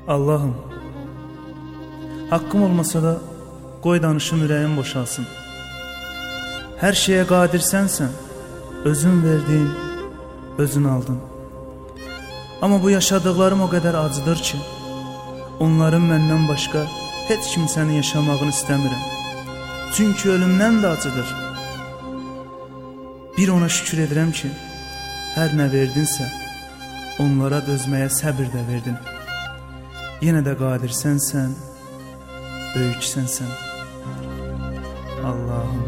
Allah'ım, hakkım olmasa da qoy danışım ürəyim boşalsın. Hər şeyə qadirsən, özün verdin, özün aldın. Amma bu yaşadıqlarım o qədər acıdır ki, onların məndən başqa heç kimsənin yaşamağını istəmirəm. Çünki ölümdən də acıdır. Bir ona şükür edirəm ki, hər nə verdinsə, onlara dözməyə səbir də verdin. Yenə də qadirsənsən, böyüksənsən. Allah'ım.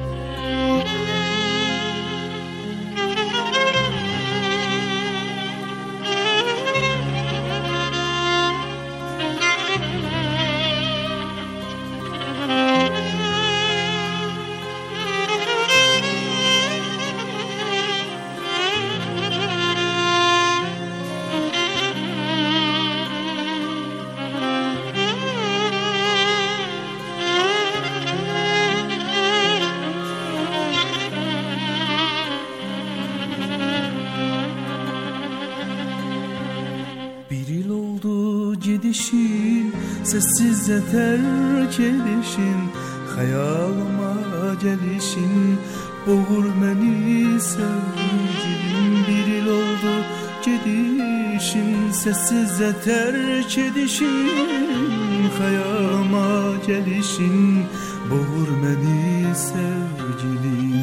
Bir yıl oldu gidişin, sessizce terk edişin, hayalıma gelişin, boğur beni sevgilim. Bir yıl oldu gidişin, sessizce terk edişin, hayalıma gelişin, boğur beni sevgilim.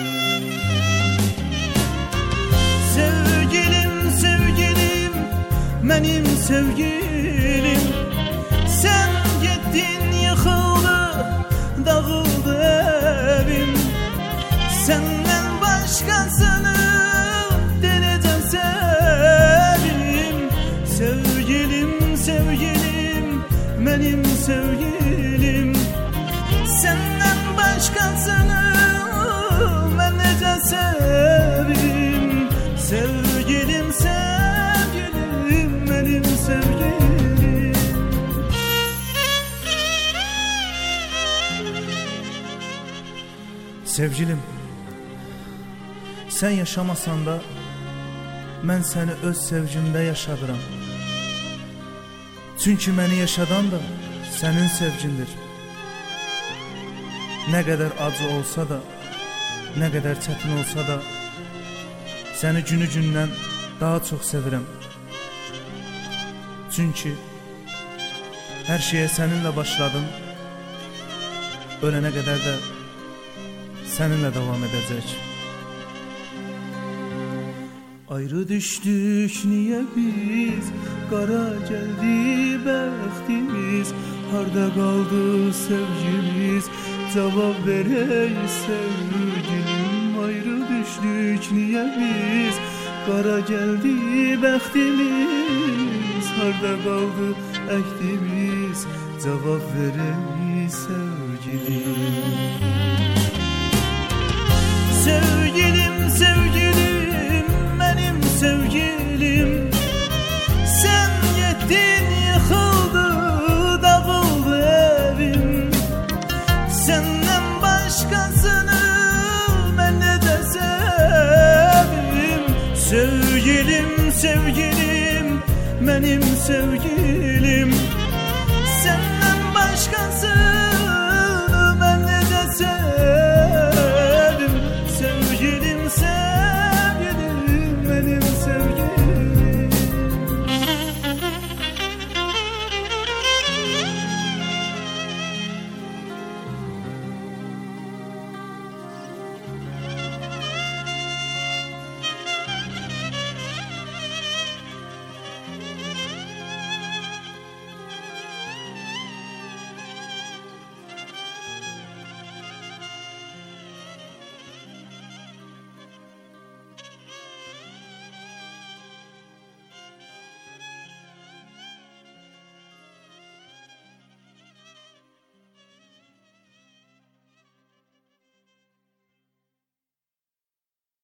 Sevgilim, sevgilim, benim sevgilim, sen gittin yıkıldı, dağıldı evim. Senden başkasını deneyeceğim sevim. Sevgilim, sevgilim, benim sevgilim, senden başkasını deneyeceğim sevim. Sevgilim, sevgilim, benim sevgilim. Sevgilim, sen yaşamasan da mən səni öz sevgimdə yaşadıram. Çünki məni yaşadan da sənin sevgindir. Nə qədər acı olsa da, nə qədər çətin olsa da, səni günü-gündən daha çox sevirəm. Çünki hər şeyə səninlə başladım, ölənə qədər də səninlə davam edəcək. Ayrı düştük niye biz, qara geldi bəxtimiz, harda qaldı sevgimiz, cavab verək sevgilim. Ayrı düştük niye biz, qara geldi bəxtimiz, harda qaldı əhdimiz, cavab verək sevgilim. Sevgilim, sevgilim, benim sevgilim, sen gittin yıkıldı, dağıldı evim. Senden başkasını ben ne de sevim. Sevgilim, sevgilim, benim sevgilim,